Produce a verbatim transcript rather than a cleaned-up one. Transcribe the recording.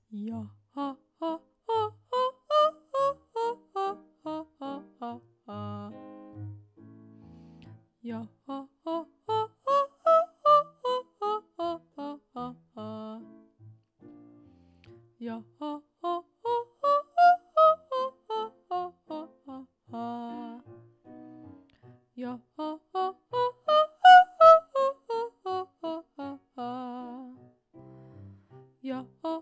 يا ها ها ها ها ها ها ها ها ها ها. يا ها ها ها ها ها ها ها ها ها ها. يا ها ها ها ها ها ها ها ها ها. يا ها ها ها ها ها ها ها ها. يا